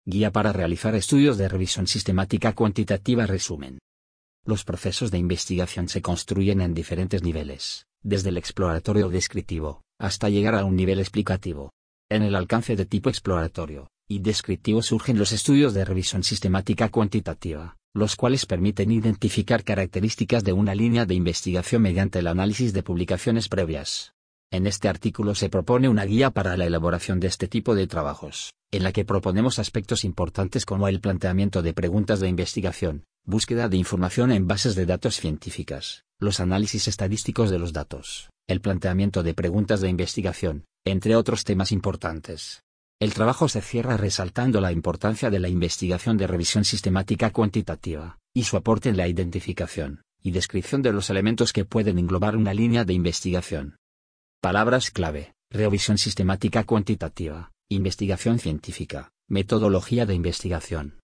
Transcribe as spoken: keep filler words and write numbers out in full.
Guía para realizar estudios de revisión sistemática cuantitativa. Resumen. Los procesos de investigación se construyen en diferentes niveles, desde el exploratorio o descriptivo, hasta llegar a un nivel explicativo. En el alcance de tipo exploratorio y descriptivo surgen los estudios de revisión sistemática cuantitativa, los cuales permiten identificar características de una línea de investigación mediante el análisis de publicaciones previas. En este artículo se propone una guía para la elaboración de este tipo de trabajos, en la que proponemos aspectos importantes como el planteamiento de preguntas de investigación, búsqueda de información en bases de datos científicas, los análisis estadísticos de los datos, el planteamiento de preguntas de investigación, entre otros temas importantes. El trabajo se cierra resaltando la importancia de la investigación de revisión sistemática cuantitativa, y su aporte en la identificación y descripción de los elementos que pueden englobar una línea de investigación. Palabras clave: revisión sistemática cuantitativa, investigación científica, metodología de investigación.